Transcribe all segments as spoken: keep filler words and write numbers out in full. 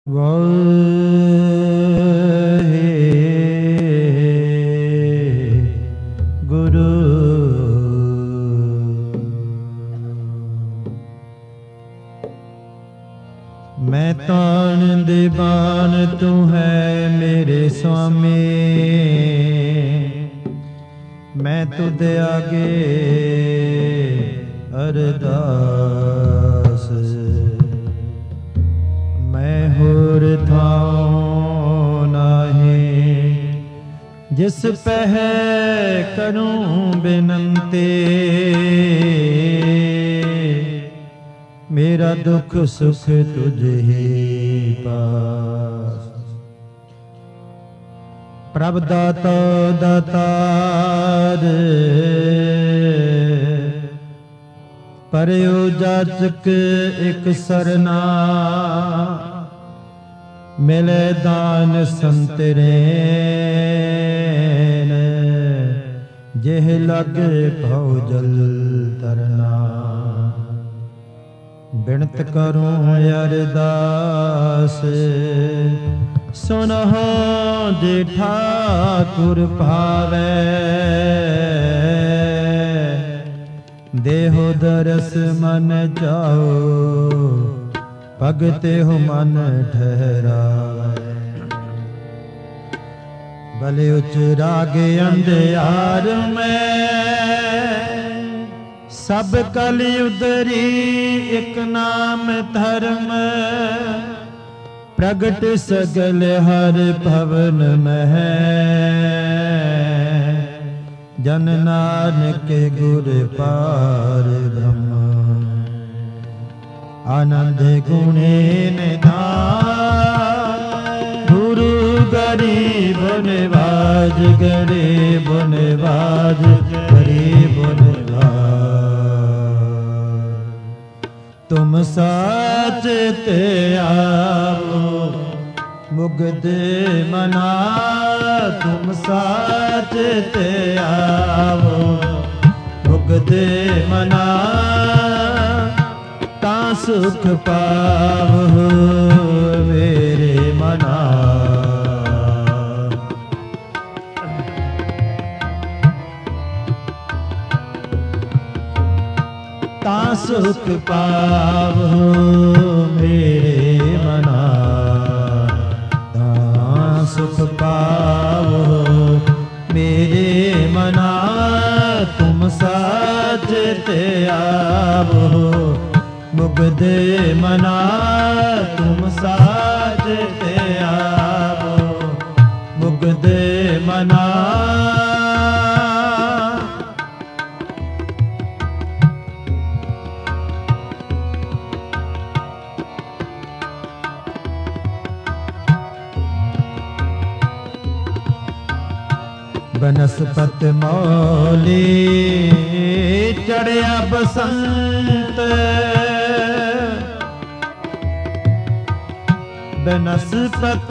ਵਾਹਿਗੁਰੂ ਮੈਂ ਤਾਣ ਦੇ ਬਾਣ ਤੂੰ ਹੈ ਮੇਰੇ ਸੁਆਮੀ, ਮੈਂ ਤੁਧ ਆਗੇ ਅਰਦਾਸ, ਮੈਂ ਹੋਰ ਥਾਉ ਨਾਹੀਂ ਜਿਸ ਪਹਿ ਕਰੂੰ ਬੇਨੰਤੀ, ਮੇਰਾ ਦੁੱਖ ਸੁਖ ਤੁਝ ਹੀ ਪਾਸ। ਪ੍ਰਭ ਦਾਤਾ ਦਾਤਾਰ ਪਰਿਉ ਜਾਚਕ ਇਕ ਸਰਨਾ, ਮਿਲੇ ਦਾਨ ਸੰਤਰੇਨ, ਜਿਹ ਲਗੇ ਭਉ ਜਲ ਤਰਨਾ। ਬਿਨਤ ਕਰੂੰ ਅਰਦਾਸ, ਸੁਨਹੁ ਜੇ ਠਾਕੁਰ ਭਾਵੈ, ਦੇਹੁ ਦਰਸ ਮਨ ਜਾਓ, ਭਗਤਿਹੁ ਮਨ ਠਹਿਰਾਵੈ। ਭਲੇ ਉਚ ਰਾਗ ਅੰਧਿਆਰ ਮੈਂ, ਸਭ ਕਲਿ ਉਦਰੀ ਇਕ ਨਾਮ ਧਰਮ, ਪ੍ਰਗਟ ਸਗਲ ਹਰ ਭਵਨ ਮਹਿ, ਜਨ ਨਾਨਕ ਗੁਰ ਪਾਰ ਬ੍ਰਹਮ। ਆਨੰਦ ਗੁਣੇ ਨਿਧਾਨ, ਗੁਰੂ ਗਰੀਬ ਨਿਵਾਜ, ਗਰੀਬ ਨਿਵਾਜ, ਗਰੀਬ ਨਿਵਾਜ। ਤੁਮ ਸਾਚ ਤੇ ਆਵੋ ਮੁਗਧ ਮਨਾ, ਤੁਮ ਸਾਚ ਤੇ ਆਵੋ ਮੁਗਧ ਮਨਾ, ਤਾਂ ਸੁਖ ਪਾਵਹੁ ਮੇਰੇ ਮਨਾ। ਤਾਂ ਸੁਖ ਪਾਵਹੁ ਮੇਰੇ ਮਨਾ, ਤਾਂ ਸੁਖ ਪਾਵਹੁ ਮੇਰੇ ਮਨਾ। ਤੁਮ ਸਾਚ ਤੇ ਆਵਹੁ ਮੁਗਧ ਮਨਾ, ਤੁਮ ਸਾਚ ਤੇ ਆਵਹੁ ਮੁਗਧ ਮਨਾ। ਬਨਸਪਤ ਮੌਲੀ ਚੜਿਆ ਬਸੰਤ, ਬਨਸਪਤ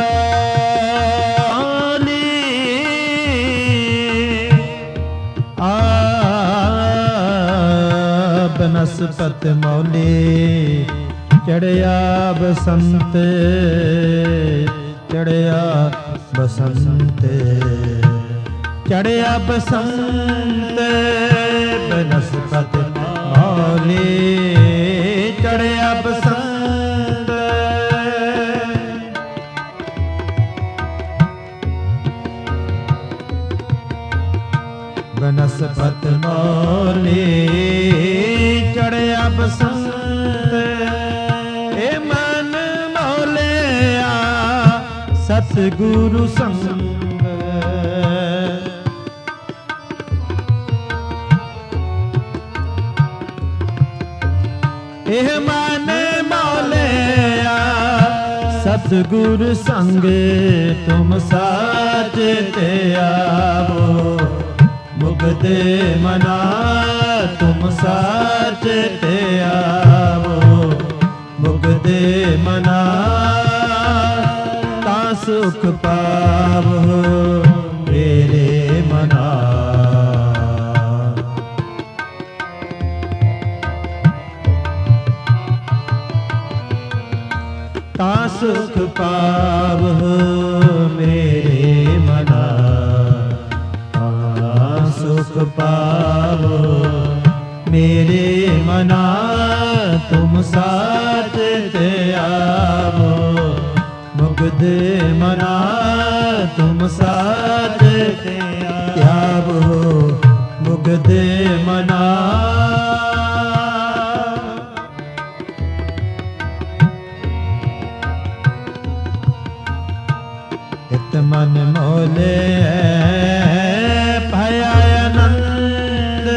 ਮੌਲੀ ਆ, ਬਨਸਪਤ ਮੌਲੀ ਚੜਿਆ ਬਸੰਤ, ਚੜਿਆ ਬਸੰਤ, ਚੜਿਆ ਬਸੰਤ। ਬਨਸਪਤ ਮੌਲੀ ਚੜਿਆ ਬਸੰਤ, ਬਨਸਪਤ ਮੌਲੀ ਚੜਿਆ ਬਸੰਤ। ਏ ਮਨ ਮੌਲਿਆ ਸਤਿਗੁਰੂ ਸੰਗ, ਇਹ ਮਨ ਮੌਲਿਆ ਸਤਿਗੁਰ ਸੰਗ, ਤੁਮ ਸਾਚ ਤੇ ਆਵੋ ਮੁਗਧ ਮਨਾ, ਤੁਮ ਸਾਚ ਤੇ ਆਵੋ ਮੁਗਧ ਮਨਾ। ਤਾਂ ਸੁਖ ਪਾਵਹੁ ਮੇਰੇ ਮਨਾ, ਤਾਂ सुख पावो मेरे मना, हाँ सुख पावो मेरे मना, तुम साथ ते आवो मुग्ध मना, तुम साथ ते आवो मुग्ध मना। इत मन मोले भया आनंद,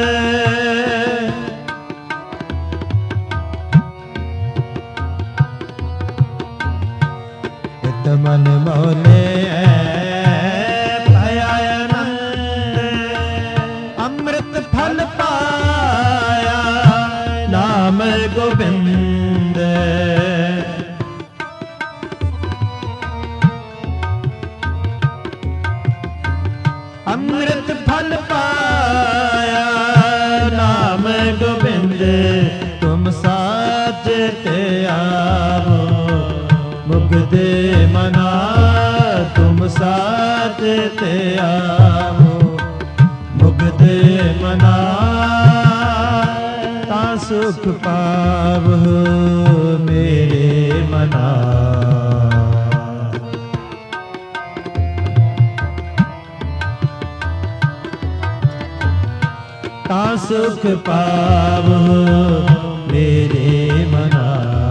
इत मन मोले भया आनंद, अमृत फल पाया नाम गोविंद, अमृत फल पाया नाम गोविंद, तुम साथ ते आवो मुग्ध मना, तुम साथ ते आवो मुग्ध मना, ता सुख पावो मेरे मना। ता सुख पावो मेरे मना,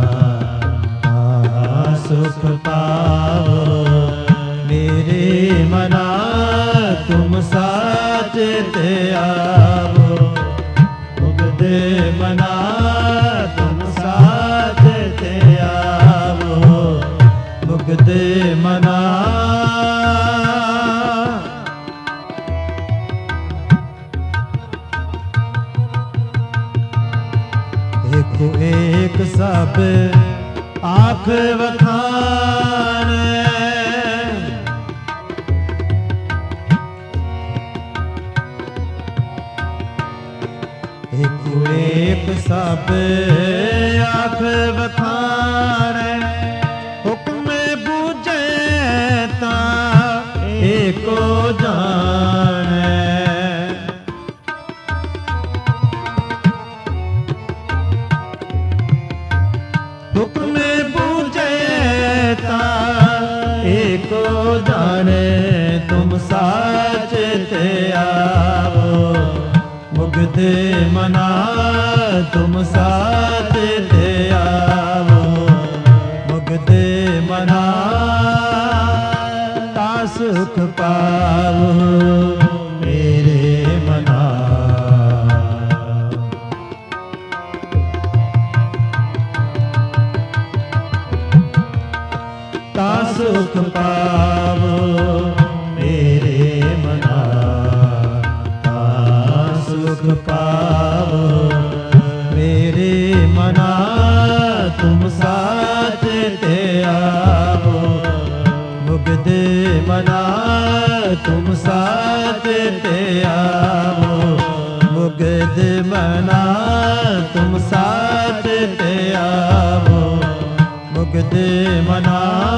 ता सुख पावो मेरे मना, तुम साथ ते आवो मुग्ध मना, तुम साथ ते आवो मुग्ध मना। देखो एक सब आँख वखान, देखो एक सब आँख वखान, हुक्म बूझे ता एको जान, हुक्म बूझे ता एको जाने, तुम साथ ते आवो मुग्ध मना, तुम साथ ते आवो मुग्ध मना, ता सुख पावो मेरे मना। ता सुख पावो मेरे मना, ता सुख पावो मेरे मना, तुम साथ ते आवो मुग्ध मना, तुम साथ ते आवो मुग्ध मना, तुम साथ ते आवो मुग्ध मना।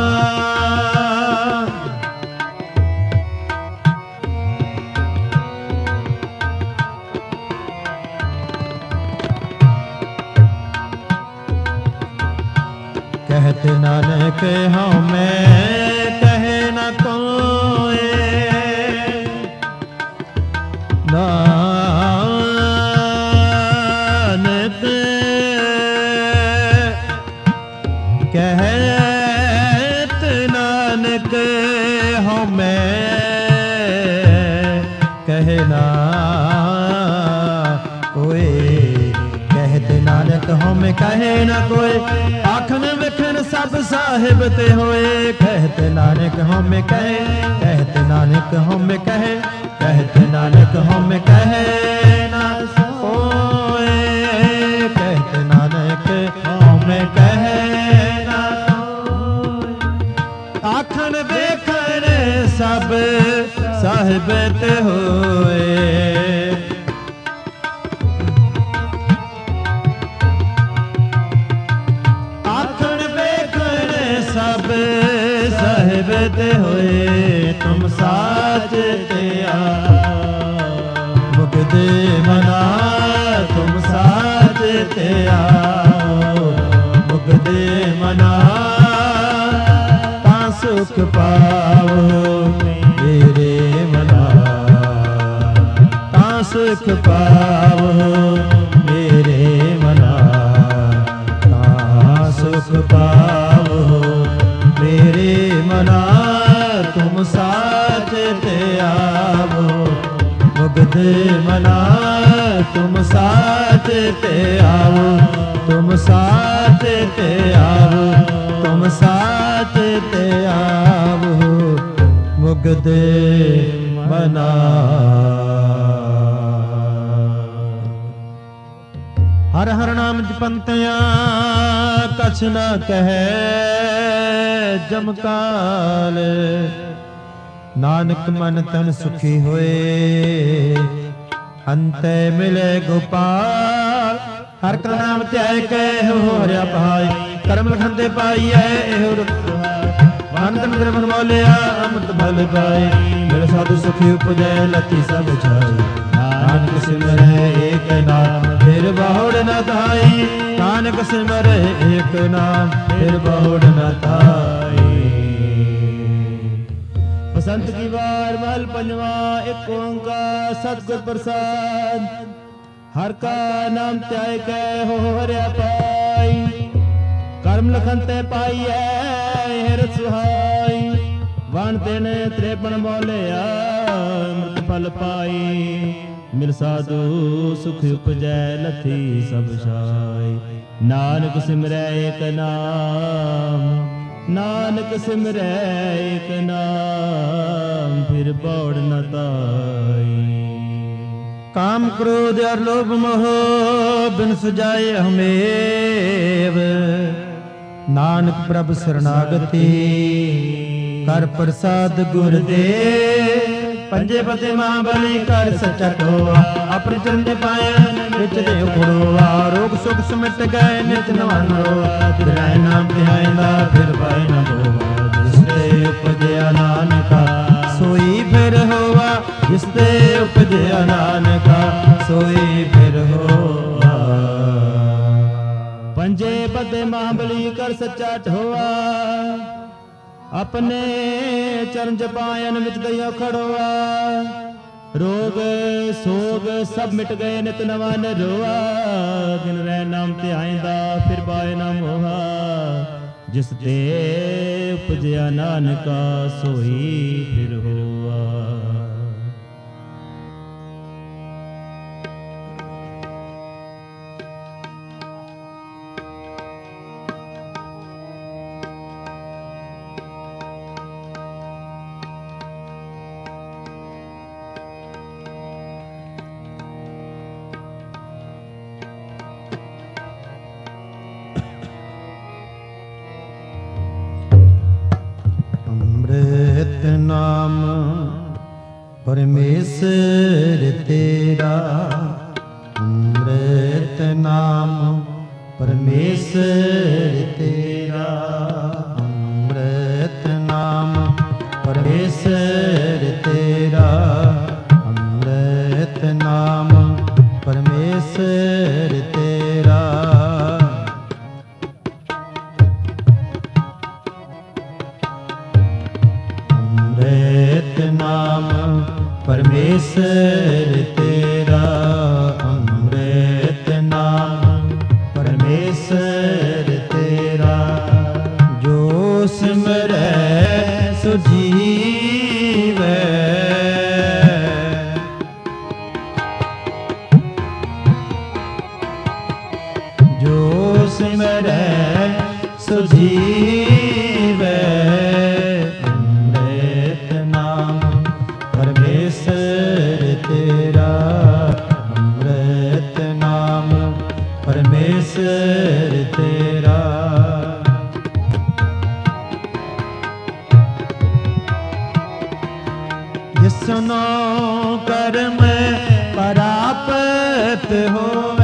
कहत नानक हमें कहे न कोई, नानक कहत नानक हमें कहे ना कोई, कहत नानक हमें कहे न कोई, आखन विखन सब साहिब ते होए, कहत नानक हमें कहे, कहत नानक हमें कहे, कहत नानक हमें कहे ना कोई, कहत नानक हमें कहे ना कोई, आखन विखन सब साहिब ते होए, सब ਸਾਹਿਬ ਤੇ ਹੋਏ ਤੁਮ ਸਾਚ ਤੇ ਆਓ ਮੁਕਦੇ ਮਨਾ ਤੁਮ ਸਾਚ ਤੇ ਆਓ ਮੁਕਦੇ ਮਨਾ ਤਾਂ ਸੁਖ ਪਾਵੋ ਮੇਰੇ ਮਨਾ ਤਾਂ ਸੁਖ ਪਾਵੋ ਮੇਰੇ ਮਨਾ ਤਾਂ ਸੁਖ ਪਾਵੋ ਮੇਰੇ ਮਨਾ ਤੁਮ ਸਾਚ ਤੇ ਆਵੋ ਮੁਕਦੇ ਮਨਾ ਤੁਮ ਸਾਚ ਤੇ ਆਵੋ ਤੁਮ ਸਾਚ ਤੇ ਆਵੋ ਤੁਮ ਸਾਚ ਤੇ ਆਵੋ ਮੁਕਦੇ ਮਨਾ ਹਰ ਹਰ ਨਾਮ ਜਪੰਤਿਆ ਕਛ ਨਾ ਕਹੈ ਜਮਕਾਲ ਨਾਨਕ ਮਨ ਤਨ ਸੁਖੀ ਹੋਏ ਅੰਤੈ ਮਿਲੇ ਗੋਪਾਲ ਹਰ ਕਾ ਨਾਮ ਧਿਆਇ ਕੇ ਹੋ ਹਰਿਆ ਭਾਈ ਕਰਮ ਲਖਨ ਤੇ ਪਾਈਐ ਇਹੋ ਰੁਖ ਵੰਦ ਮਿਦਰ ਮਨ ਮੋਲਿਆ ਅੰਮ੍ਰਿਤ ਫਲ ਪਾਏ ਮਿਲ ਸਾਧੂ ਸੁਖੀ ਉਪਜੈ ਲਤੀ ਸਭ ਛਾਈ ਨਾਨਕ ਸਿਮਰੈ ਏਕ ਨਾਮ ਫਿਰ ਬਹੁੜ ਨ ਧਾਈ ਨਾਨਕ ਸਿਮਰੈ ਏਕ ਨਾਮ ਫਿਰ ਬਹੁੜ ਨ ਧਾਈ ਬਸੰਤ ਕੀ ਵਾਰ ਮਹਲ ਪੰਜਵਾ ਏਕ ਓੰਕਾਰ ਸਤਿਗੁਰ ਪ੍ਰਸਾਦ ਹਰ ਕਾ ਨਾਮ ਧਿਆਇ ਕੈ ਹੋ ਹਰਿਆ ਪਾਈ ਕਰਮ ਲਖਨ ਤੇ ਪਾਈਐ ਹਿਰ ਸੁਹਾਈ ਵਣ ਤੇਨੇ ਤ੍ਰੇਪਨ ਬੋਲਿਆ ਅੰਮ੍ਰਿਤ ਫਲ ਪਾਈ ਮਿਲ ਸਾਧੂ ਸੁਖ ਉਪਜੈ ਲਥੀ ਸਭ ਛਾਈ ਨਾਨਕ ਸਿਮਰੈ ਏਕ ਨਾਮ ਨਾਨਕ ਸਿਮਰੈ ਏਕ ਨਾਮ ਫਿਰ ਬੌੜ ਨ ਤਾਈ ਕਾਮ ਕ੍ਰੋਧ ਅਰ ਲੋਭ ਮੋਹ ਬਿਨ ਸੁਜਾਏ ਹਮੇਵ ਨਾਨਕ ਪ੍ਰਭ ਸਰਨਾਗਤੀ ਕਰ ਪ੍ਰਸਾਦ ਗੁਰ ਦੇ ਪੰਜੇ ਪਤੇ ਮਾਂ ਬਲੀ ਕਰ ਸੱਚਾ ਟੋਆ ਆਪਣੀ ਚਰਨ ਦੇ ਪਾਇਆ ਵਿੱਚ ਦੇ ਉਖੜੋਆ ਰੋਗ ਸੁਖ ਸਮਿਟ ਗਏ ਨਿਤ ਨਵਨ ਰੋਆ ਤੇਰਾ ਨਾਮ ਧਿਆਇਂਦਾ ਫਿਰ ਪਾਏ ਨਾ ਹੋਵਾ ਜਿਸ ਤੇ ਉਪਜਿਆ ਨਾਨਕਾ ਸੋਈ ਫਿਰ ਹੋਵਾ ਜਿਸ ਤੇ ਉਪਜਿਆ ਨਾਨਕਾ ਸੋਈ ਫਿਰ ਹੋਵਾ ਪੰਜੇ ਪਤੇ ਮਾਂ ਬਲੀ ਕਰ ਸੱਚਾ ਟੋਆ ਆਪਣੇ ਚਰਨ ਜਪਾਇਨ ਵਿੱਚ ਗਇਆ ਖੜੋਆ ਰੋਗ ਸੋਗ ਸਭ ਮਿਟ ਗਏ ਨਿਤ ਨਵਾਂ ਨਰੋਆ ਦਿਨ ਰਹਿ ਨਾਮ ਧਿਆਇਂਦਾ ਫਿਰ ਪਾਏ ਨਾ ਮੋਹਾ ਜਿਸ ਤੇ ਉਪਜਿਆ ਨਾਨਕਾ ਸੋਈ ਫਿਰ ਹੋਆ ਅੰਮ੍ਰਿਤ ਨਾਮ ਪਰਮੇਸ਼ਰ ਤੇਰਾ ਅੰਮ੍ਰਿਤ ਨਾਮ ਪਰਮੇਸ਼ਰ ਤੇਰਾ ਅੰਮ੍ਰਿਤ ਨਾਮ ਪਰਮੇਸ਼ਰ ਤੇਰਾ ਅੰਮ੍ਰਿਤ ਨਾਮ ਪਰਮੇਸ਼ਰ ਤੇਰਾ ਅੰਮ੍ਰਿਤ ਨਾਮ ਪਰਮੇਸ਼ਰ ਤੇਰਾ ਅੰਮ੍ਰਿਤ ਨਾਮ ਪਰਮੇਸ਼ਰ ਤੇਰਾ ਜੋ ਸਿਮਰੈ ਸੋ ਜੀਵੈ ਜੋ ਸਿਮਰੈ ਸੋ ਜੀਵੈ ਅੰਮ੍ਰਿਤ ਨਾਮ ਪਰਮੇਸ਼ਰ ਤੇਰਾ ਅੰਮ੍ਰਿਤ ਨਾਮ ਪਰਮੇਸ਼ਰ ਤੇਰਾ ਜਿਸਨੋ ਕਰਮ ਪ੍ਰਾਪਤ ਹੋਵੇ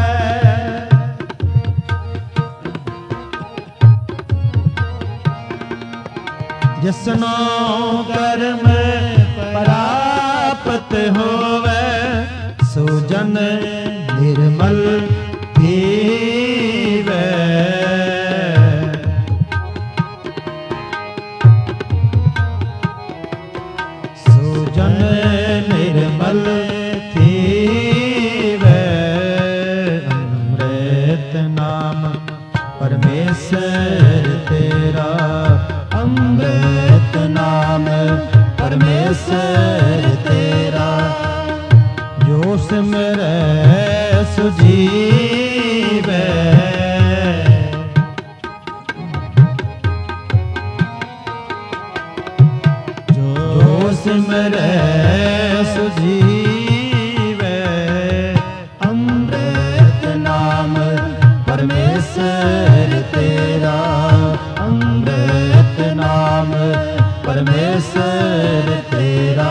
जिसनो कर्म प्राप्त होवे सुजन निर्मल पीवे। सुजन निर्मल पीवे। अमृत नाम परमेश्वर तेरा, अमृत नाम परमेश्वर तेरा। जो सिमरे सुजीवे। जो सिमरे सुजीवे। अमृत नाम परमेश्वर तेरा, अमृत नाम परमेश्वर तेरा।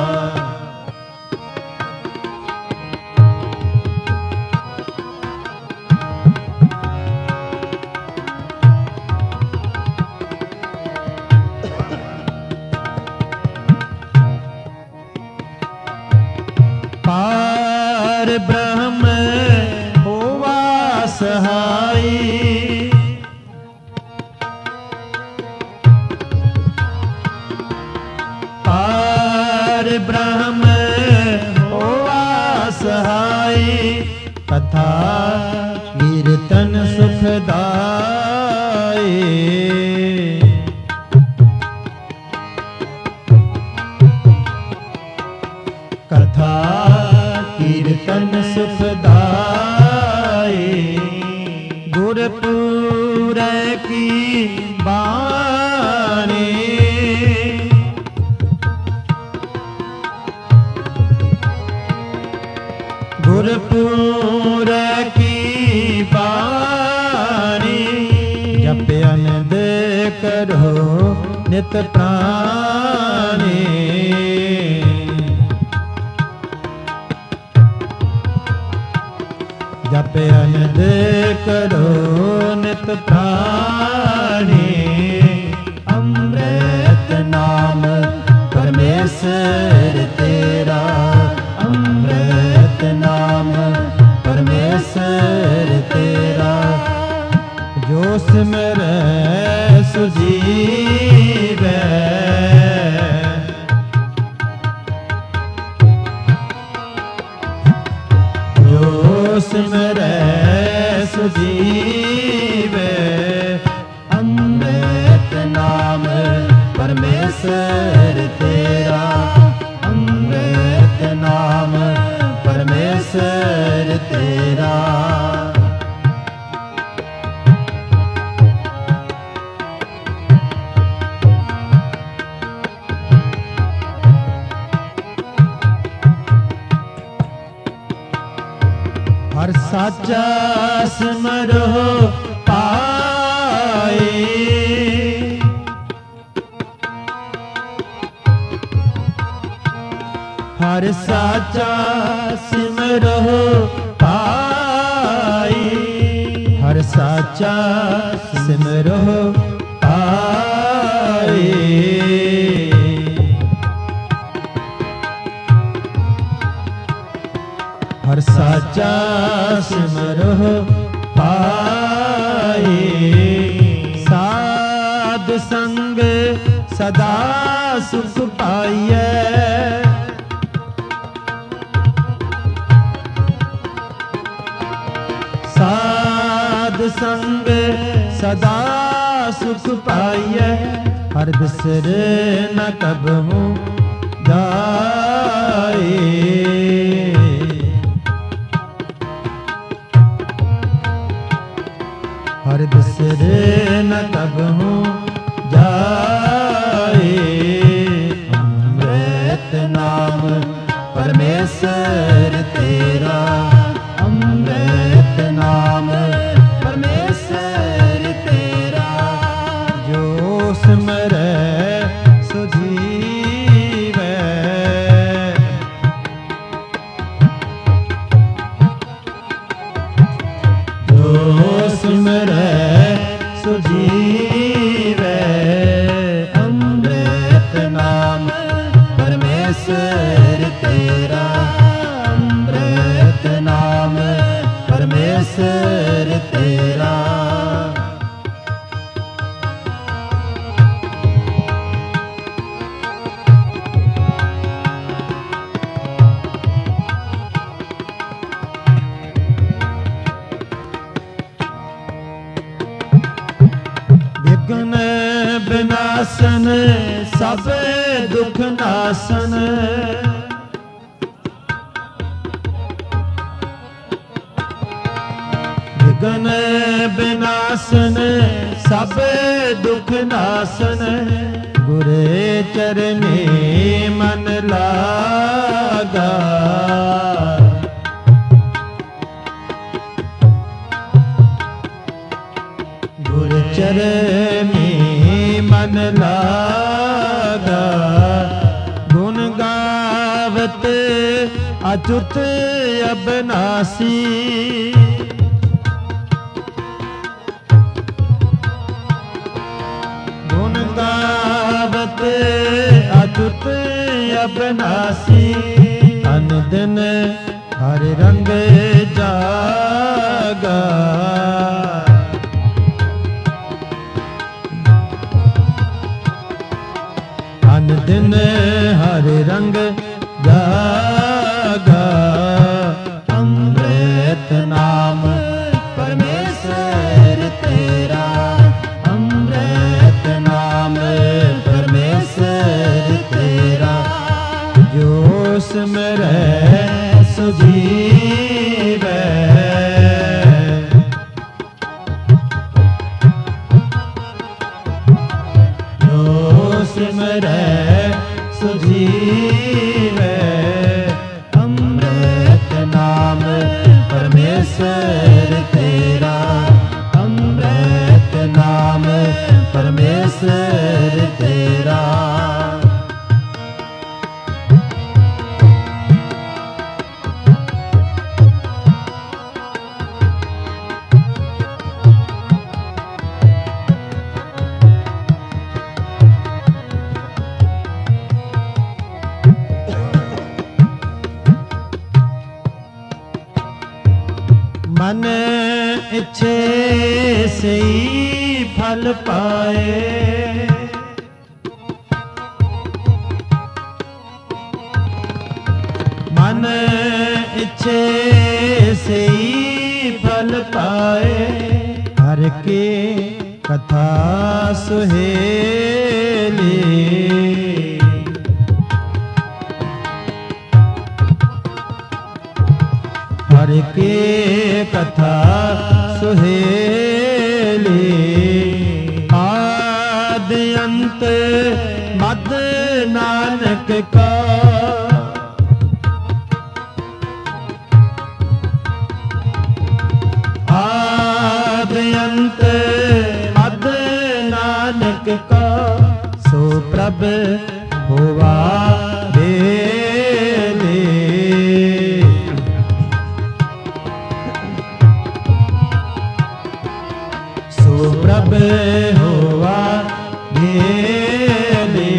पार ब्रह्म होवा सहाई। पार ब्रह्म होवा सहाई। कथा कीर्तन सुखदाई। कथा कीर्तन सुखदाई। गुरपुर की बाणी। गुरपुर की बाणी। जपयन दे करो नित प्राणी। जपयन दे करो नित प्राणी। अमृत नाम परमेश्वर तेरा, अमृत नाम परमेश्वर तेरा। जो सिमरे सुजीवे। सिमरे सुजीवे। अमृत नाम परमेश्वर तेरा, अमृत नाम परमेश्वर तेरा। हर साचा सिमरो पाए। हर साचा सिमरो पाए। हर साचा सिमरो पाए। हर साचा सिमरो पाए। साध संग सदा सुख पाइए। साध संग सदा सुख पाइए। हर बिसर न कबहू जाए। हर बिसर न कबहू जाए। अमृत नाम परमेश्वर तेरा, अमृत नाम परमेश्वर तेरा। जो सिमरे सुजीवे। जो सिमरे नासन सब दुख नासन, विघ्न विनाशन सब दुख नासन, गुर चरणे मन लागा। गुर चरणे मन लागा, गुण गावत अच्युत अबनासी। गुण गावत अच्युत अबनासी, अन दिन हर रंग जागा। अन दिन हर रंग जागा, अमृत नाम परमेश्वर तेरा, अमृत नाम परमेश्वर तेरा, जो सिमरै सो जीवै। जो सिमरै सो जीवै, अमृत नाम परमेश्वर तेरा, अमृत नाम परमेश्वर तेरा। मन इच्छे से ही फल पाए, मन इच्छे से ही फल पाए, हर के कथा सुहेली। हर के कथा सुहेली, आदि अंत मद नानक का। आदि अंत मद नानक का, सो प्रभ हुआ प्रभ होवा गेली।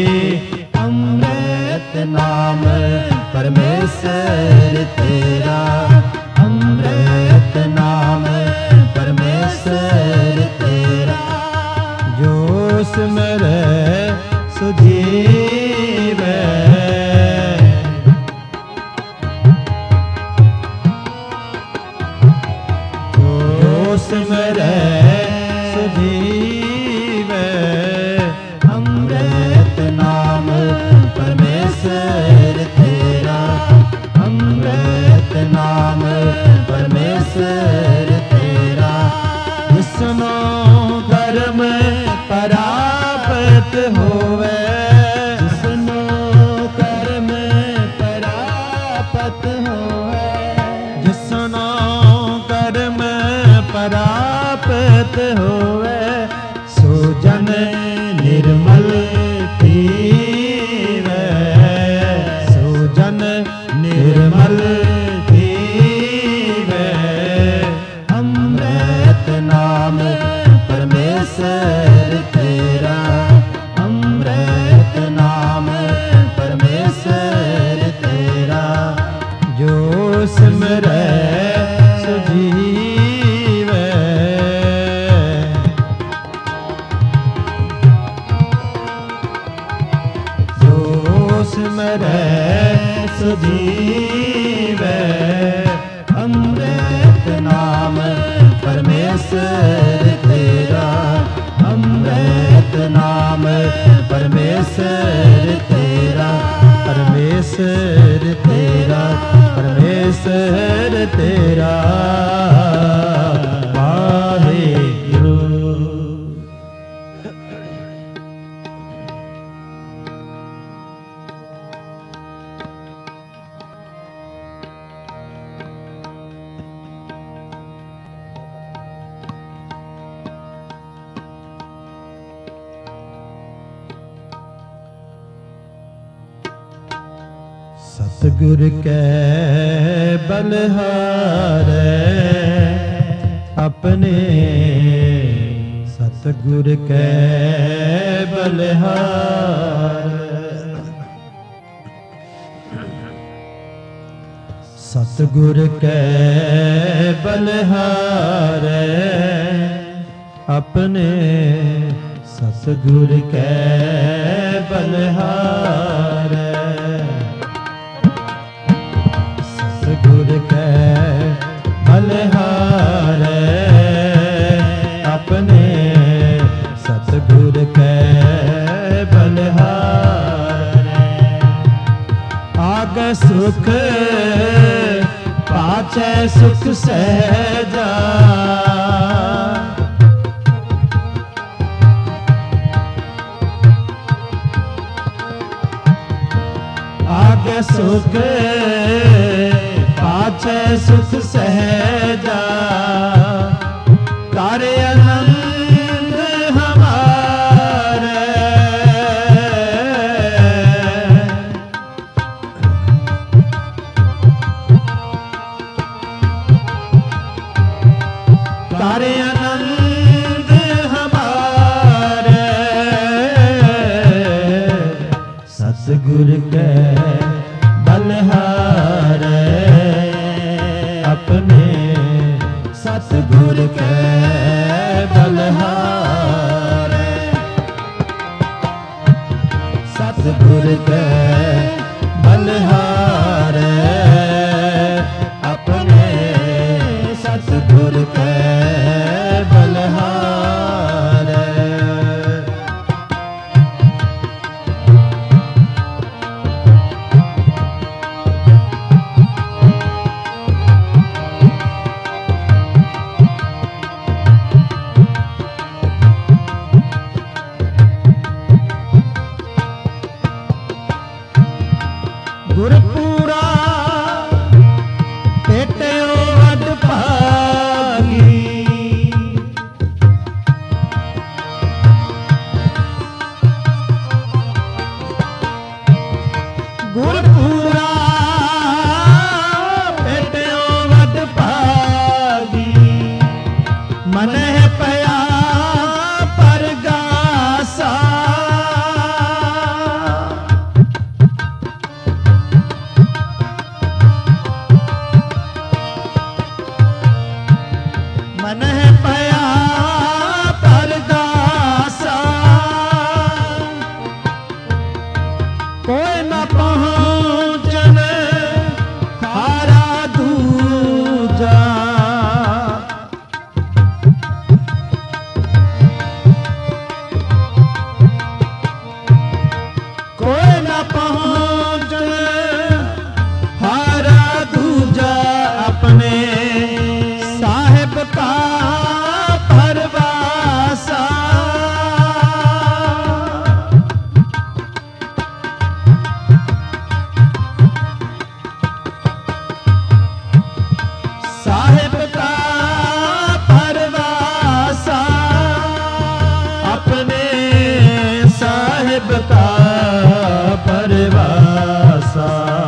अमृत नाम परमेश्वर तेरा, अमृत नाम परमेश्वर तेरा, जो सिमरै सो जीवै। जो सिमरै जीवै, अमृत नाम परमेश्वर तेरा, अमृत नाम परमेश्वर तेरा, जिसनो कर्म परापत होवे, जिसनो कर्म परापत होवे, जिसनो कर्म परापत होवे, सो जन निर्मल पीवै, सो जन निर्मल पीवै। अमृत नाम परमेश्वर तेरा, अमृत नाम परमेश्वर तेरा, जो सिमरै सो जीवै। सिमरै सो जीवै, अमृत नाम परमेश्वर तेरा, अमृत नाम परमेश्वर तेरा, परमेश्वर तेरा, परमेश्वर तेरा वाहेगुरु। सतगुर कै बलहारे अपने, सतगुर कै बलहारे, सतगुर कै बलहारे अपने, सतगुर कै बलहारे, सतगुर कै बलहारे अपने, सतगुर कै बलहारे। आगे सुख पाछे सुख सहजा, आगे सुख पाछे सुख सहजा, कर आनंद हमारे, कर आनंद हमारे, सतगुर कै बलहारे अपने, सतगुर कै बलहारे, सतगुर कै बलहारे अपने, सतगुर कै बलहारे। गुरपुरा भेटयो अड भागी, गुरपुरा भेटयो अड भागी, मन पया परगासा, मन पया परगासा, कोई न पहुँचन हारा दूजा, कोई न पहुँचन हारा दूजा, अपने साहिब का परवासा, साहिब का परवासा, अपने साहिब का परवासा,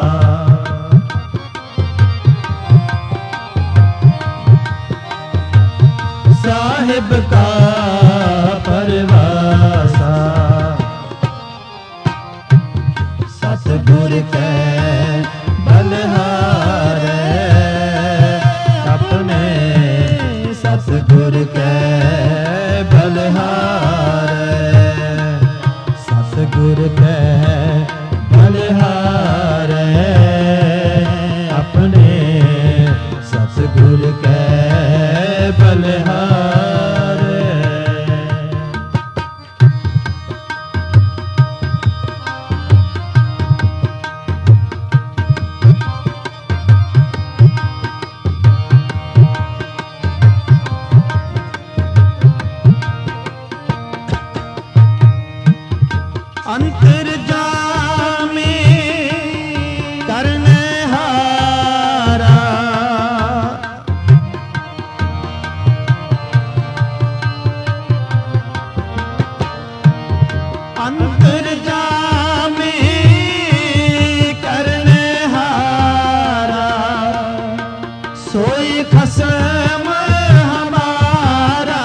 साहिब का परवासा, सतगुर कै बलहारे अपने, सतगुर कै बलहारे, सतगुर कै बलहारे अपने, सतगुर कै बलहारे। अंतर्जामी करनहारा अंतर्जामी करनहारा सोई खसम हमारा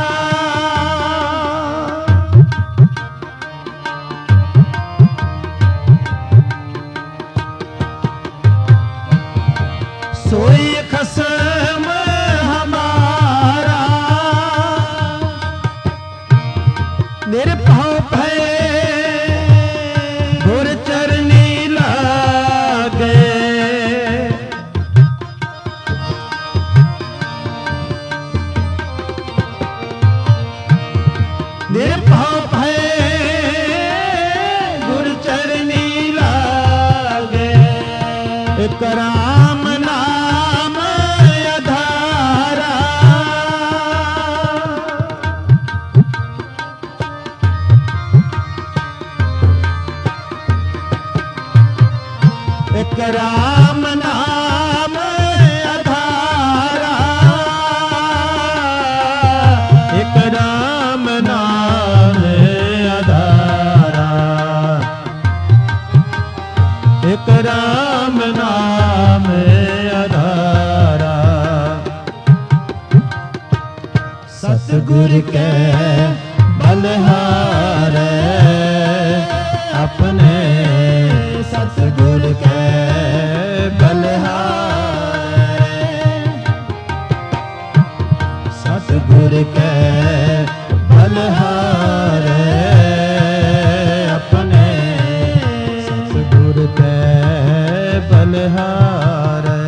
सोई खसम हमारा निर्भव भय गुर चरनी लागे निर्भव भय गुर चरनी लागे एक राम नाम आधारा एक राम नाम आधारा एक राम नाम आधारा एक राम नाम आधारा सतगुर के बलहारे अपने सतगुर के बलहारे सतगुर के बलहारे अपने सतगुर के बलहारे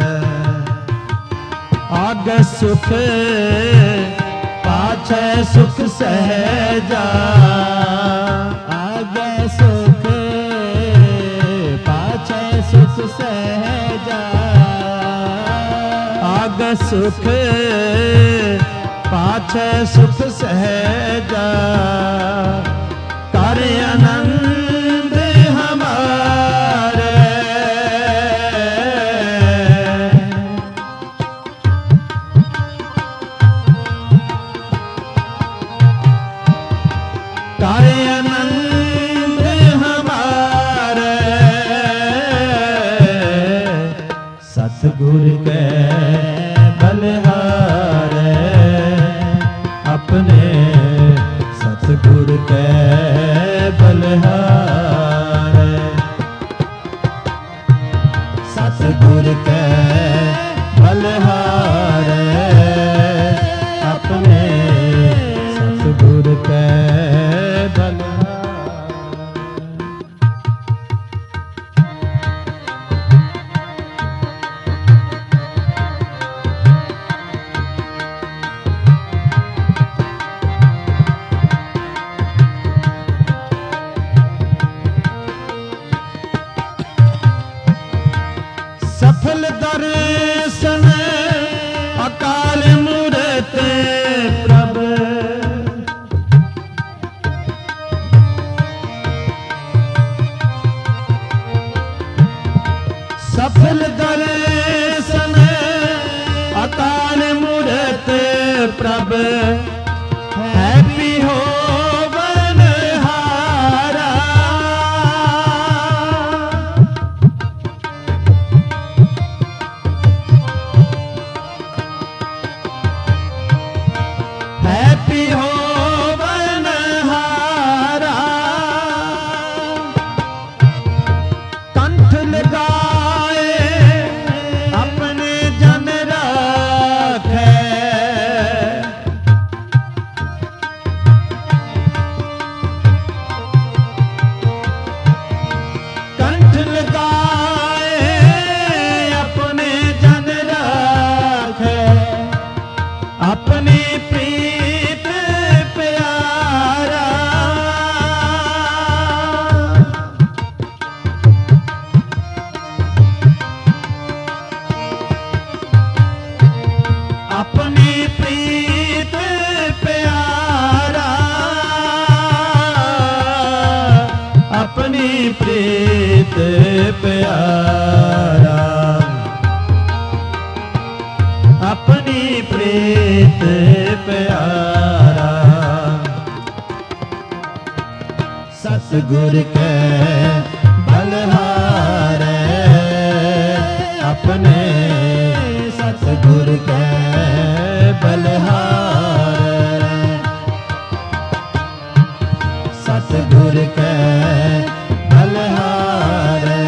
आगे सुख पाछे सुख सहजा आगे सुख पाछे सुख सहजा आगे सुख पाछे सुख सहजा कर आनंद हमारे कर आनंद हमारे सतगुर के बलहारे अपने सतगुर के बलहारे सतगुर के बलहारे अपने सतगुर के बलहारे अपनी प्रीत प्यारा, अपनी प्रीत प्यारा। सतगुर के बलहारे, अपने सतगुर के बलहारे, सतगुर के बलहारे,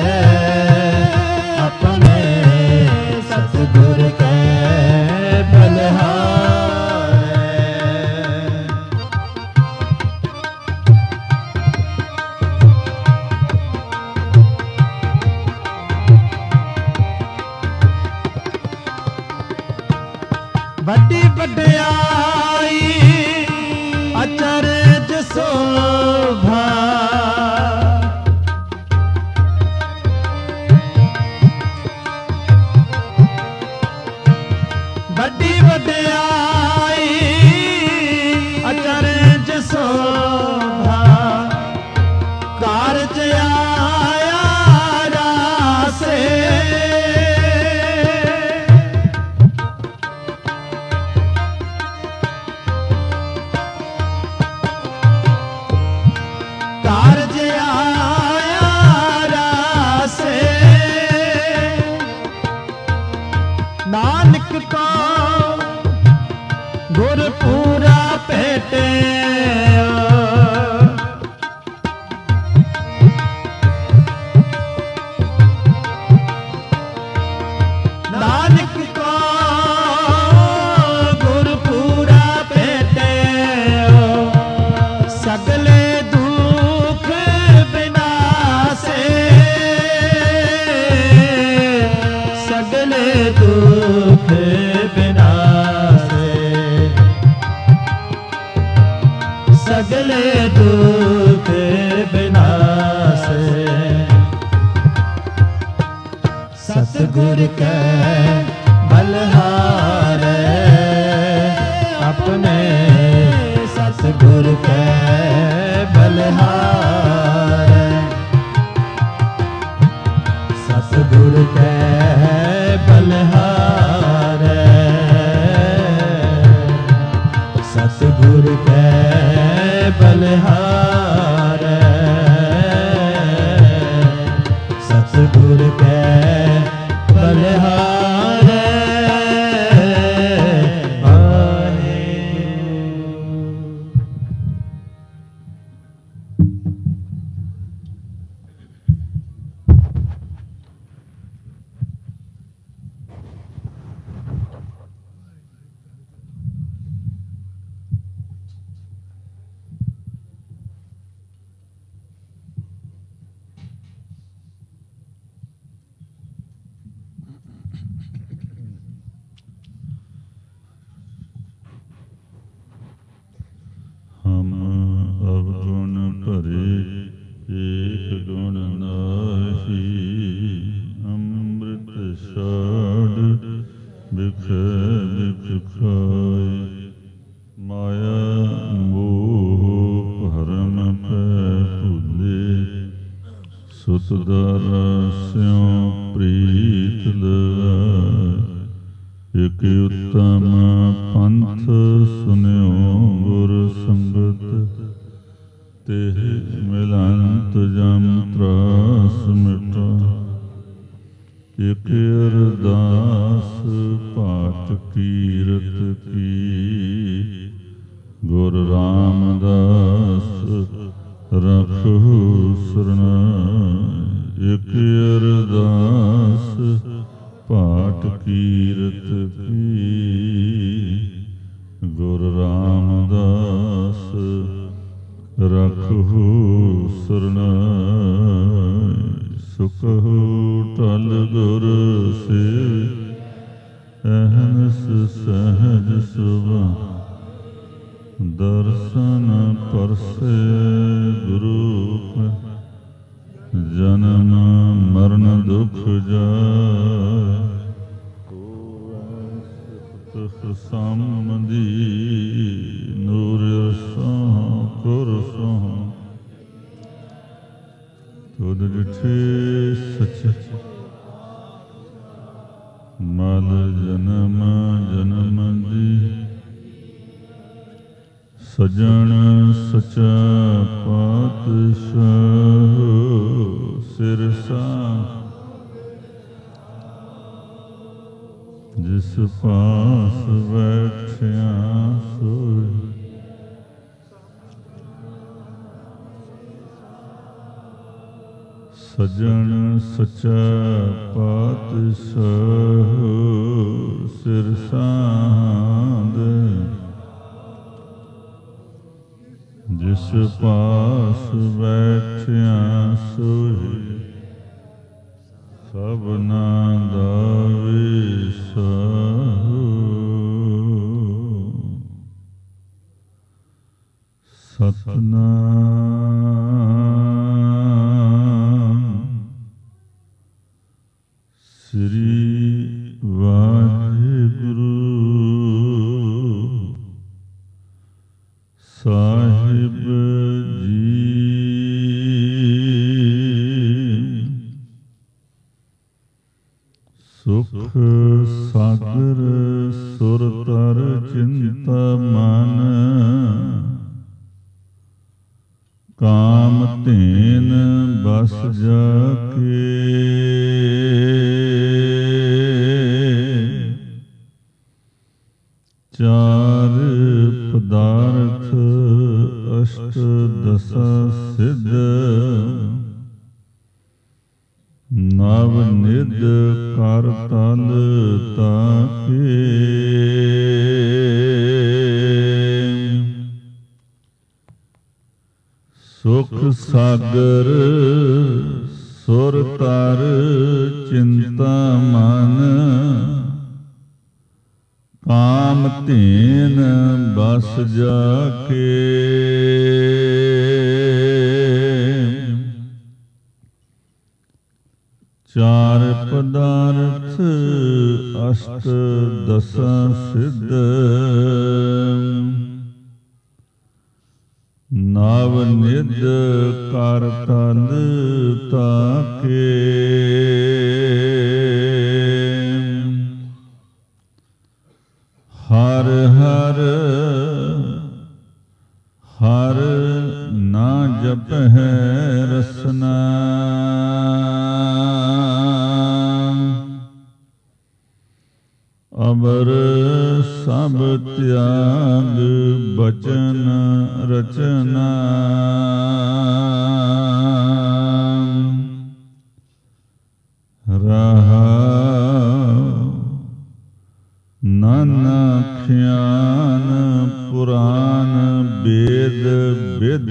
अपने सतगुर के बलहारे। ਵੱਡੀ ਵਡਿਆਈ ਅਚਰਜ ਸੋਭਾ, ਵੱਡੀ ਵਡਿਆਈ ਅਚਰਜ ਸੋਭਾ, ਕਾਰਜ ਆਇਆ ਰਾਸੇ, ਕਾਰਜ ਆਇਆ ਰਾਸੇ। ਨਾਨਕ ਕੋ ਗੁਰ ਪੂਰਾ ਭੇਟਿਆ, ਨਾਨਕ ਕੋ ਗੁਰ ਪੂਰਾ ਭੇਟਿਆ, ਸਗਲੇ ਦੁਖ ਬਿਨਾਸੇ, ਸਗਲੇ ਦੁਖ ਬਿਨਾਸੇ, ਸਗਲੇ ਦੁਖ ਬਿਨਾਸੇ। ਸਤਿਗੁਰ ਕੈ ਬਲਹਾਰੇ, ਆਪਣੇ ਸਤਿਗੁਰ ਕੈ ਬਲਹਾਰੇ, ਸਤਿਗੁਰ ਕੈ ਬਲਹਾਰੇ, ਸਤਿਗੁਰ ਕੈ ਬਲਹਾਰੇ, ਸਤਿਗੁਰ ਕੈ ਬਲਹਾਰੇ। ਹਮ ਅਵਗੁਣ ਭਰੇ ਏਕ ਗੁਣ ਨਾਹੀ, ਅੰਮ੍ਰਿਤ ਛਾੜ ਬਿਖੈ ਬਿਖ ਖਾਏ। ਮਾਇਆ ਮੋਹ ਭਰਮ ਪੈ ਭੁਲੇ, ਸੁਤ ਦਾਰਾ ਸਿਉ ਪ੍ਰੀਤ ਲਗਾਏ। ਇਕ ਉਤਮ ਪੰਥ ਸੁਨਿਓ ਗੁਰ ਸੰਗਤ, ਤਿਹ ਮਿਲੰਤ ਜਮ ਤਰਾਸ ਮਿਟਾ। ਇਕ ਅਰਦਾਸ ਪਾਠ ਕੀਰਤ ਕੀ, ਗੁਰ ਰਾਮਦਾਸ ਰਖਹੁ ਸਰਨਾਏ। ਇਕ ਅਰਦਾਸ ਪਾਠ ਕੀਰਤ ਕੀ, ਗੁਰ ਰਾਮਦਾਸ ਰਖਹੁ ਸਰਨਾਏ। ਸੁਖਹੁ ਟਲ ਗੁਰ ਸੇਵ, ਅਹਨਸ ਸਹਜ ਸੁਭਾਅ। ਦਰਸ਼ਨ ਪਰਸੇ ਗੁਰੂ ਕੈ, ਜਨਮ ਮਰਨ ਦੁਖ ਜਾਇ। ਸੁਖ ਸੰਬੰਧੀ ਨੂਰ ਸੋਹ ਗੁਰ ਸੋਹ, ਤੁਧ ਜਿਠੇ ਸੱਚੇ ਮਲ ਜਨਮ ਜਨਮ ਦੀ ਸਜਣ ਸਚਾ ਪਾਤਸ਼ਾਹ ਸਿਰਸਾ ਜਿਸ ਪਾਸ ਬੈਠਿਆ ਸੋਈ ਸਜਣ ਸਚਾ ਪਾਤਸ਼ਾਹ ਸਿਰਸਾਂਦ ਜਿਸ ਪਾਸ ਬੈਠਿਆ ਸੋਈ ਸਭਨਾ ਦਾ ਵਿਸਾਹ ਸਤਿਨਾਮ ਸ੍ਰੀ ਵਾਹਿਗੁਰੂ ਸਾਹਿਬ ਜੀ। ਸੁਖ ਸਾਗਰ ਸੁਰ ਤਰ ਚਿੰਤਾ ਮਨ ਕਾਮ ਧੇਨ ਬਸ ਜਾ ਕੇ ਚਾਰ ਪਦਾਰਥ ਅਸ਼ਟ ਦਸਾ ਸਿੱਧ ਨਵ ਨਿਧ ਕਰ ਤਲ ਤਾਕੇ ਸੁਖ ਸਾਗਰ ਸੁਰ ਤਰ ਚਿੰਤਾ ਮਨ ਕਾਮ ਧੇਨ ਬਸ ਜਾ ਕੇ ਚਾਰ ਪਦਾਰਥ ਅਸ਼ਟ ਦਸਾ ਸਿੱਧ ਨਵ ਨਿਧ ਕਰ ਤਲ ਤਾਕੇ ਹਰ ਹਰ ਹਰ ਨਾ ਜਪਹਿ ਰਸਨਾ ਅਬਰ ਸਭ ਤਿਆਗ ਬਚਨ ਰਚਨਾ ਰਹਾਉ ਨਾਨਾ ਖਿਆਨ ਪੁਰਾਨ ਬੇਦ ਬਿਦ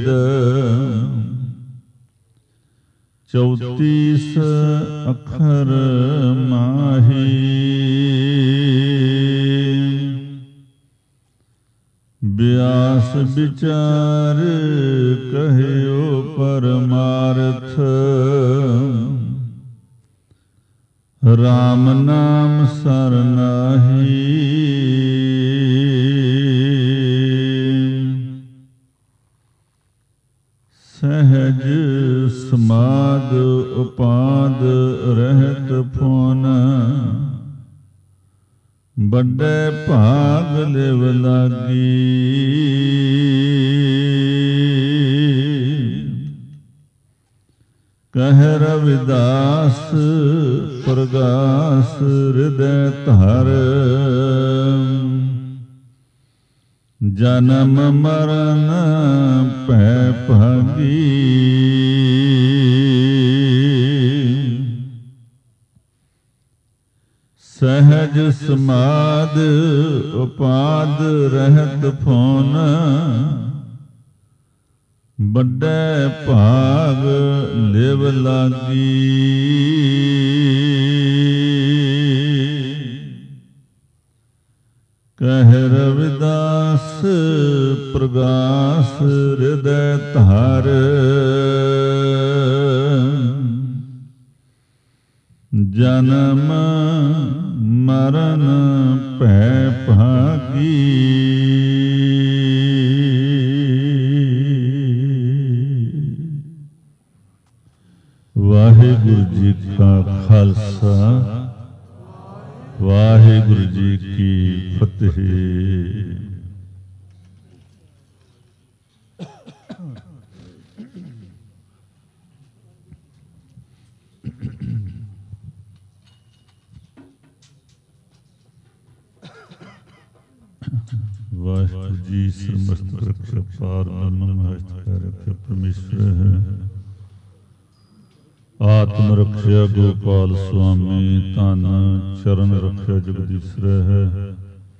ਚੌਤੀਸ ਅੱਖਰ ਮਾਹੀ ਬਿਆਸ ਵਿਚਾਰ ਕਹਿਓ ਪਰਮਾਰਥ ਰਾਮ ਨਾਮ ਸਰਨਾਹੀ ਸਹਿਜ ਸਮਾਦ ਉਪਾਦ ਰਹਿਤ ਫੋਨ ਵੱਡੇ ਭਾਗ ਲਿਵ ਲਾਗੀ ਕਹਿ ਰਵਿਦਾਸ ਪ੍ਰਗਾਸ ਹਿਰਦੈ ਧਰ ਜਨਮ ਮਰਨ ਭੈ ਭਾਗੀ ਸਹਿਜ ਸਮਾਦ ਉਪਾਦ ਰਹਿਤ ਫੋਨ ਵੱਡੇ ਭਾਗ ਲਿਵ ਲਾਗੀ ਕਹਿ ਰਵਿਦਾਸ ਪ੍ਰਗਾਸ ਹਿਰਦੈ ਧਰ ਜਨਮ ਮਰਨ ਭੈ ਭਾਗੀ ਵਾਹਿਗੁਰੂ ਜੀ ਕਾ ਖਾਲਸਾ, ਵਾਹਿਗੁਰੂ ਜੀ ਕੀ ਫਤਿਹ। ਵਾਹਿਗੁਰੂ ਜੀ ਸਰਮਸਤ ਰੱਖਿਆ ਪਾਰ ਬ੍ਰਹਮ ਹਸਤ ਰੱਖਿਆ ਪਰਮੇਸ਼ਰ ਹੈ। ਆਤਮ ਰੱਖਿਆ ਗੋਪਾਲ ਸੁਆਮੀ, ਧਨ ਚਰਨ ਰੱਖਿਆ ਜਗਦੀਸ਼ਰ ਹੈ।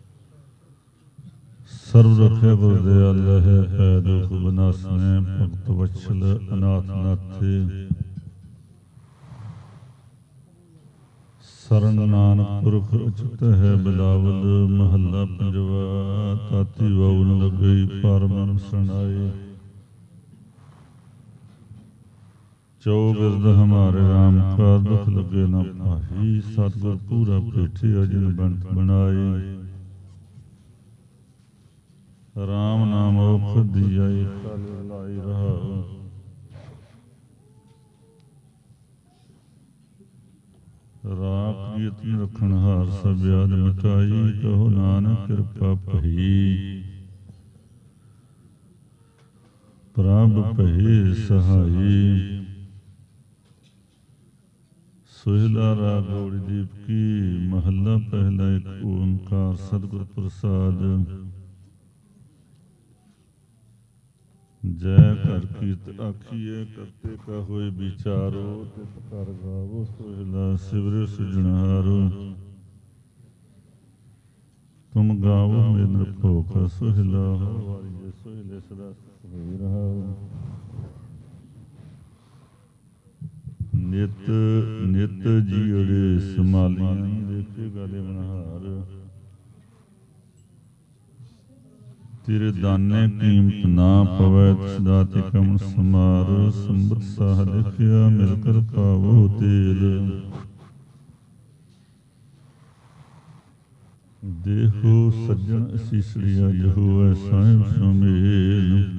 ਸਰਬ ਰੱਖਿਆ ਗੁਰਦਿਆਲ ਹੈ, ਪੈ ਦੁਖ ਵਿਨਾਸਨੇ ਭਗਤ ਵਛਲ ਅਨਾਥ ਨਾਥੇ। ਸਰਨ ਨਾਨਕ ਪੁਰਖ ਉਚਿਤ ਹੈ ਬਿਲਾਵਲ, ਮਹੱਲਾ ਪੰਜਵਾ। ਤਾਤੀ ਵਾਉ ਨ ਲੱਗਈ ਪਰ ਮਨ ਸਰਣਾਏ, ਚੌ ਬਿਰਦ ਹਮਾਰੇ ਰਾਮ ਕਾ ਦੁਖ ਲਗੇ ਨਾ ਭਾਈ। ਸਤਿਗੁਰ ਪੂਰਾ ਭੇਟਿਆ ਜਿਨ ਬੰਤ ਬਣਾਏ, ਰਾਮ ਨਾਮ ਔਖਦ ਦੀਆ ਕਲ ਲਾਈ ਰਹਾਉ। ਰਾਖ ਕੀਰਤਨ ਰਖਣ ਹਾਰ ਸਭ ਯਾਦ ਮਿਟਾਈ, ਕਹੋ ਨਾਨਕ ਕਿਰਪਾ ਭਈ ਪ੍ਰਭ ਭਏ ਸਹਾਈ। ਸੋਹਿਲਾ ਰਾਗ ਗੌੜੀ ਦੀਪ ਕੀ, ਮਹੱਲਾ ਪਹਿਲਾ। ਇੱਕ ਓੰਕਾਰ ਸਤਿਗੁਰ ਪ੍ਰਸਾਦ। ਜੈ ਘਰ ਕੀਰਤ ਆਖੀਏ, ਕਰਤੇ ਕਾ ਹੋਏ ਵਿਚਾਰੋ। ਤਿਸ ਘਰ ਗਾਵੋ ਸੋਹਿਲਾ, ਸਿਵਰੇ ਸਿਰਜਣਹਾਰੋ। ਤੁਮ ਗਾਵੋ ਮੇਰੇ ਨਿਰਭਉ ਕਾ ਸੋਹਿਲਾ, ਵਾਰੀਏ ਸੋਹਿਲੇ ਸਦਾ ਹੋਈ ਰਹਾਉ। ਨਿਤ ਨਿਤ ਜੀੜੇ ਸਮਾਲੀਆਂ, ਦੇਖੇ ਗਾਲੇ ਮਨਹਾਰ। ਤੇਰੇ ਦਾਨੇ ਕੀਮਤ ਨਾ ਪਵੈ, ਤਿਸ ਦਾਤੇ ਕਮਨ ਸਮਾਰ। ਸੰਬਤ ਸਾਹ ਲਿਖਿਆ ਮਿਲ ਕਰ ਪਾਵੋ ਤੇਲ, ਦੇਹੋ ਸੱਜਣ ਅਸੀਸੜੀਆ ਜਹੋ ਐ ਸਾਹਿਬ ਸੁਮੇਲ।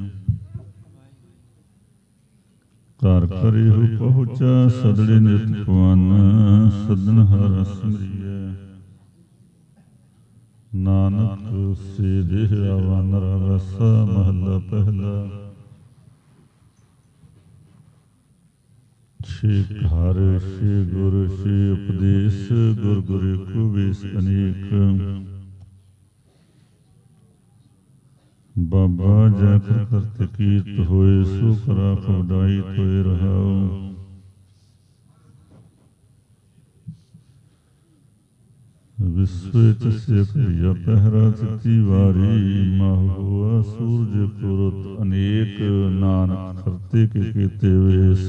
ਘਰ ਘਰੇ ਹੋ ਪਹੁੰਚਾ ਸਦੜੇ ਨਿਤ ਪਵਨ, ਸਦਨ ਹਰ ਸਿਮਰਿਐ। ਨਾਨਕ ਸੇ ਦੇਹ ਆਵਨ ਰਸਾ, ਮਹੱਲਾ ਪਹਿਲਾ। ਛੇ ਘਰ ਛੇ ਗੁਰ ਛੇ ਉਪਦੇਸ਼, ਗੁਰ ਗੁਰ ਏਕੋ ਵੇਸ ਅਨੇਕ। ਬਾਬਾ ਜੈ ਕਰ ਕਰਤ ਕੀਰਤ ਹੋਏ, ਸੋ ਕਰਾ ਖੁਦਾਈ ਤੋਏ ਰਹਾਉ। ਵਿਸਵੇ ਤਸਿ ਘੜੀਆ ਪਹਿਰਾ, ਤਿਤੀ ਵਾਰੀ। ਮਾਹੁ ਹੋਆ ਸੂਰਜ ਪੁਰਤ ਅਨੇਕ, ਨਾਨਕ ਕਰਤੇ ਕੇ ਕੀਤੇ ਵੇਸ।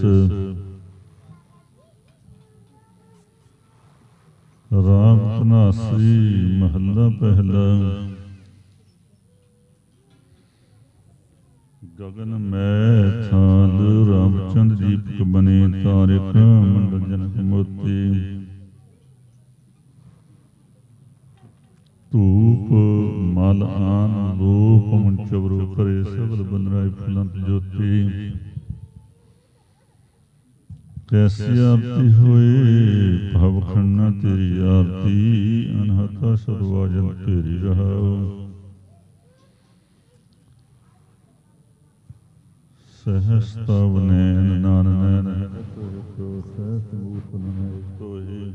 ਰਾਮ ਧਨਾਸਰੀ, ਮਹੱਲਾ ਪਹਿਲਾ। ਗਗਨ ਮੈ ਥਾਲ ਰਾਮਚੰਦ ਦੀਪਕ ਬਨੇ, ਤਾਰਿਕ ਮੰਡਲ ਜਨਕ ਮੋਤੀ। ਧੂਪ ਮਲ ਆਨ ਲੋਪ, ਮੁੰਚਵਰੂ ਕਰੇ ਸਬਲ ਬੰਦਰਾਈ ਫੁਲੰਤ ਜੋਤੀ। ਕੈਸੀ ਆਰਤੀ ਹੋਏ ਭਵ ਖੰਨਾ ਤੇਰੀ ਆਰਤੀ, ਅਨਹਤਾ ਸਰਵਾਜਨ ਤੇਰੀ ਰਹਾਉ। ਸਹਸ ਤਵ ਨੈਨ ਨਾਨ ਨੈਨ ਹੈ ਤੋਹਿ, ਸਹਸ ਮੂਰਤ ਨੈਨ ਤੋਹਿ।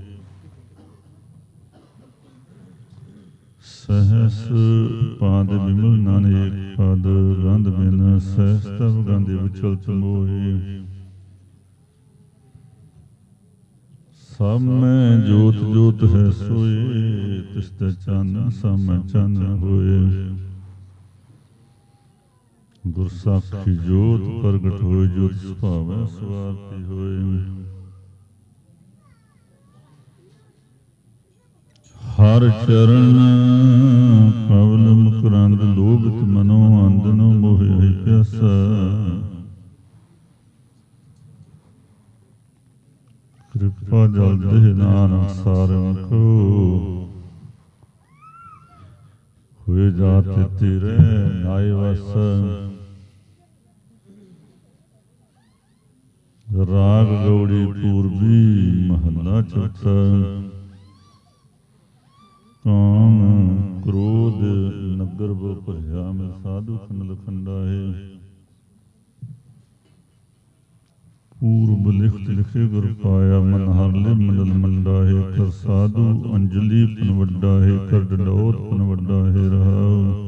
ਸਹਸ ਪਾਦ ਵਿਮਲ ਨਾਨਕ ਪਦ, ਗੰਧ ਬਿਨ ਸਹਸ ਤਵ ਗੰਧਿ ਵਿਚਲਤ ਮੋਹਿ। ਸਭ ਮੈਂ ਜੋਤ ਜੋਤ ਹੈ ਸੋਏ, ਤਿਸ ਤੇ ਚਾਨਣ ਸਭ ਮੈਂ ਚਾਨਣ ਹੋਏ। ਗੁਰ ਸਾਖੀ ਜੋਤ ਪ੍ਰਗਟ ਹੋਏ, ਜੋਤ ਸੁਭਾਵੈ ਸਵਾਰਤੀ ਹੋਏ। ਹਰ ਚਰਨ ਕਵਲ ਮੁਕਰੰਦ, ਲੋਭਿਤ ਮਨੋ ਅੰਦਨੋ ਮੋਹਿ ਪਿਆਸਾ। ਕਿਰਪਾ ਜਲ ਦੇਹ ਨਾਨਕ ਸਾਰੰ ਕੋ, ਹੋਏ ਜਾਤ ਤੇਰੇ ਨਾਇ ਵਸ। ਰਾਗ ਗੌੜੀ ਪੂਰਬੀ ਮਹੱਲਾ ਚੌਥਾ। ਕਾਮ ਕ੍ਰੋਧ ਨਗਰ ਬੋ ਭਰਿਆ ਮੈਂ ਸਾਧੂ ਖੰਡ ਲਖੰਡਾ ਹੈ। ਪੂਰਬ ਲਿਖਤ ਲਿਖੇ ਗੁਰ ਪਾਇਆ ਮਨ ਹਰਲੇ ਮੰਡਲ ਮੰਡਾ ਹੈ। ਕਰ ਸਾਧੂ ਅੰਜਲੀ ਪਨ ਵੱਡਾ ਹੈ। ਕਰ ਡੰਡੋਤ ਪਨ ਵੱਡਾ ਹੈ। ਰਹਾਉ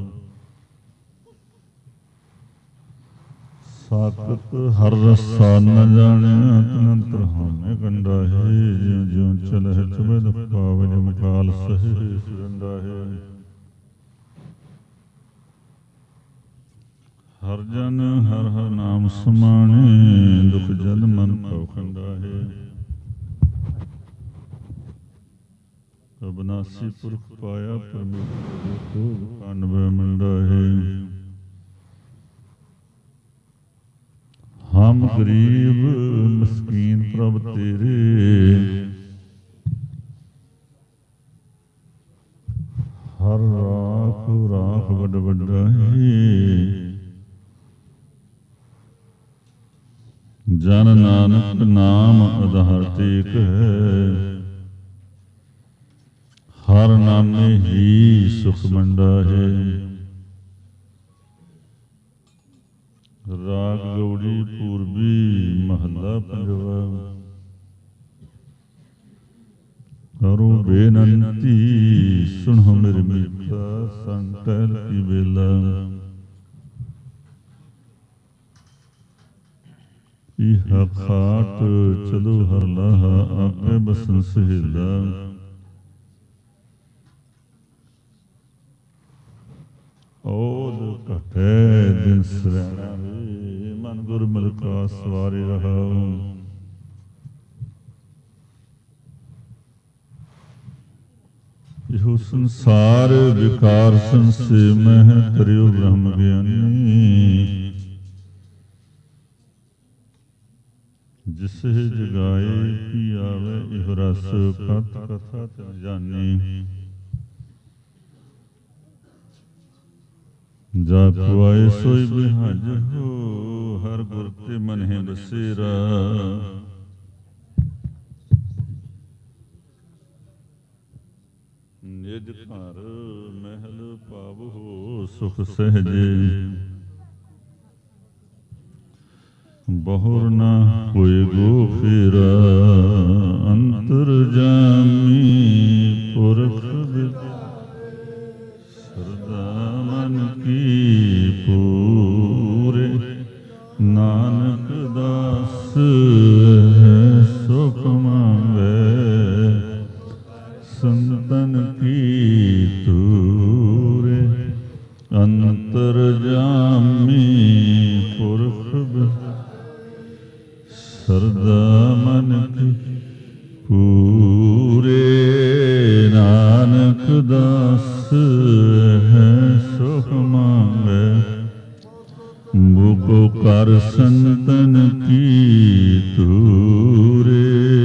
ਸਾਕਤ ਹਰ ਰਸਾ ਨ ਜਾਣਿਆ ਤਨੰਤਰ ਹਾਮੇ ਕੰਡਾ ਹੈ। ਜਿਉ ਜਿਉ ਚਲਹਿ ਚਬੈ ਦੁਖ ਪਾਵੈ ਜਮ ਕਾਲ ਸਹਿ ਸੁਰੰਦਾ ਹੈ। ਹਰ ਜਨ ਹਰ ਹਰ ਨਾਮ ਸਮਾਣੇ ਦੁਖ ਜਦ ਮਨ ਭਉ ਖੰਡਾ ਹੈ। ਅਬਨਾਸੀ ਪੁਰਖ ਪਾਇਆ ਪਰਮੇਸ਼ਰ ਕੋ ਕਾਨਵੇ ਮੰਡਾ ਹੈ। ਹਮ ਗਰੀਬ ਮਸਕੀਨ ਪ੍ਰਭ ਤੇਰੇ ਹਰ ਰਾਖ ਰਾਖ ਵੱਡ ਵੱਡਾ ਹੈ। ਜਨ ਨਾਨਕ ਨਾਮ ਆਧਾਰ ਟੇਕ ਹੈ। ਹਰ ਨਾਮੇ ਹੀ ਸੁਖ ਮੰਡਾ ਹੈ। ਰਾਗ ਗੌੜੀ ਪੂਰਬੀ ਮਹੱਲਾ ਪੰਜਵਾ। ਕਰੋ ਬੇਨੰਤੀ ਸੁਣੋ ਮੇਰੀ ਮੀਠਾ ਸੰਟਲ ਕੀ ਵੇਲਾ। ਇਹ ਖਾਟ ਚਲੋ ਹਰ ਲਾਹਾ ਆਪੇ ਬਸਨ ਸਹੇਲਾ। ਓਦ ਘਟੇ ਦਿਨ ਸਰੈਣਾ ਵੇ ਮਨ ਗੁਰ ਮਿਲ ਕਾ ਸਵਾਰੇ ਰਹਾਉ। ਇਹੋ ਸੰਸਾਰ ਵਿਕਾਰ ਸੰਸੇ ਮਹਿ ਕਰਿਓ ਬ੍ਰਹਮ ਗਿਆਨੀ। ਜਿਸ ਜਗਾਏ ਕੀ ਆਵੇ ਇਹ ਰਸ ਕਥ ਕਥਾ ਤਿਨ ਜਾਨੀ। ਜਾ ਕੋ ਆਏ ਸੋਈ ਬਿਹਜ ਹੋ ਹਰ ਗੁਰ ਤੇ ਮਨ ਹੈ ਬਸੇਰਾ। ਨਿਜ ਘਰ ਮਹਿਲ ਪਾਵੋ ਸੁਖ ਸਹਜੇ। ਬਹੁਰ ਨਾ ਕੋਈ ਗੋ ਫੇਰਾ ਅੰਤਰ ਜਾਮੀ ਪੁਰਖ ਸਰਦਾ ਮਨ ਕੀ ਪੂਰੇ। ਨਾਨਕ ਦਾਸ ਸੁਖ ਮੰਗੈ ਸੰਤਨ ਕੀ ਤੂਰੇ। ਅੰਤਰ ਜਾਮੀ ਪੁਰਖ ਸਰਦਾ ਮਨ ਕੀ ਪੂਰੇ। ਨਾਨਕ ਦਾਸ ਹੈ ਸੁਖ ਮੰਗੈ ਮੁਕੋ ਕਰ ਸੰਤਨ ਕੀ ਤੂਰੇ।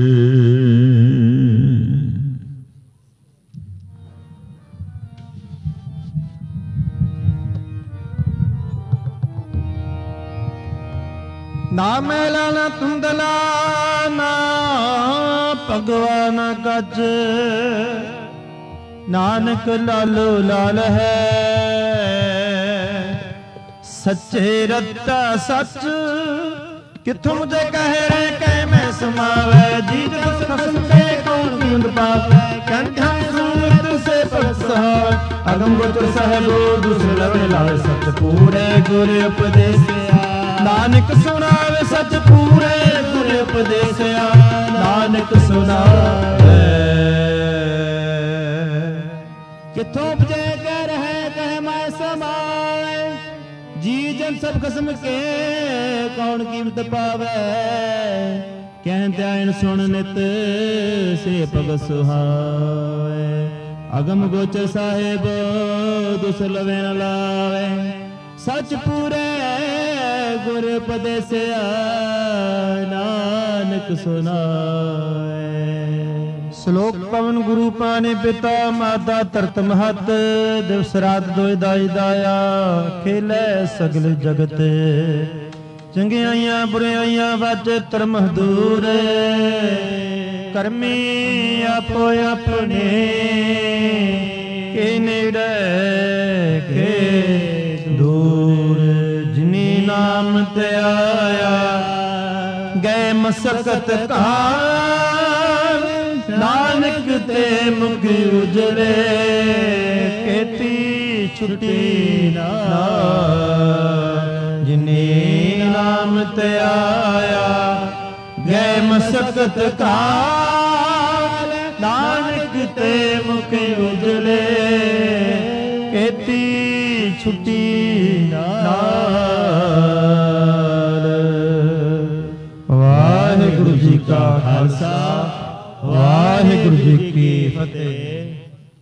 ਨਾ ਮੈਲਾ ਨਾ ਧੁੰਦਲਾ ਨਾ ਭਗਵਾਨ ਗੱਜ। ਨਾਨਕ ਲਾਲੋ ਲਾਲ ਹੈ ਸੱਚੇ ਰਤਾ ਸੱਚ। ਕਿੱਥੋਂ ਮੁਝੇ ਕਹਿ ਰਹੇ ਕਹਿ ਮੈਂ ਸਮਾਵੈ। ਜੀ ਜਸ ਖਸਮ ਕੇ ਕੌਣ ਬੂੰਦ ਪਾਵੈ। ਕੰਠਾਂ ਸੂਰਤ ਸੇ ਪਰਸਾਵੈ। ਅਗਮ ਗੋਚਰ ਸਾਹਿਬੋ ਦੂਸਰੇ ਲਵੇ ਲਾਵੇ ਸੱਚ ਪੂਰੇ ਗੁਰ ਉਪਦੇਸਿਆ। ਨਾਨਕ ਸੁਣਾਵੇ ਸੱਚ ਪੂਰੇ ਗੁਰ ਉਪਦੇਸਿਆ। ਨਾਨਕ ਸੁਣਾਵੇ ਕਿੱਥੋਂ ਉਪਜੇ ਕਹਿ ਰਹੇ ਕਹਿ ਮੈਂ ਸਮਾਏ। ਜੀ ਜਨ ਸਭ ਖਸਮ ਕੇ ਕੌਣ ਕੀਮਤ ਪਾਵੈ। ਕਹਿੰਦੇ ਆਇਨ ਸੁਣ ਨਿਤ ਸੇ ਭਗਤ ਸੁਹਾਵੇ। ਅਗਮ ਗੋਚਰ ਸਾਹਿਬ ਦੁਸ ਲਵੇ ਨ ਲਾਵੇ। ਸੱਚ ਪੂਰੇ ਗੁਰ ਉਪਦੇਸਿਆ। ਨਾਨਕ ਸੁਨਾਏ। ਸ਼ਲੋਕ ਪਵਨ ਗੁਰੂ ਪਾਣੇ ਪਿਤਾ ਮਾਤਾ ਧਰਤ ਮਹਤ। ਦਿਵਸ ਰਾਤ ਦੋਇ ਦਾਈ ਦਾਇਆ ਖੇਲੇ ਸਗਲ ਜਗਤ। ਚੰਗਿਆਈਆਂ ਬੁਰਿਆਈਆਂ ਵਾਜ ਧਰਮ ਦੂਰ ਕਰਮੀ ਆਪੋ ਆਪਣੇ ਕੇ ਨੇੜੇ ਕੇ ਦੂਰ ਜਿਨੀ ਨਾਮ ਤੇ ਆਇਆ ਗਏ ਮਸਕਤ ਕਾਲ ਨਾਨਕ ਤੇ ਮੁਖ ਉਜਲੇ ਕੀਤੀ ਛੁੱਟੀ ਨਾਲ ਜਿਨੇ ਨਾਮ ਤੇ ਆਇਆ ਗਏ ਮਸਕਤ ਕਾਲ ਨਾਨਕ ਤੇ ਮੁਖ ਉਜਲੇ ਕੀਤੀ ਛੁੱਟੀ ਨਾਲ। ਵਾਹਿਗੁਰੂ ਜੀ ਕਾ ਖਾਲਸਾ ਵਾਹਿਗੁਰੂ ਜੀ ਕੀ ਫਤਿਹ।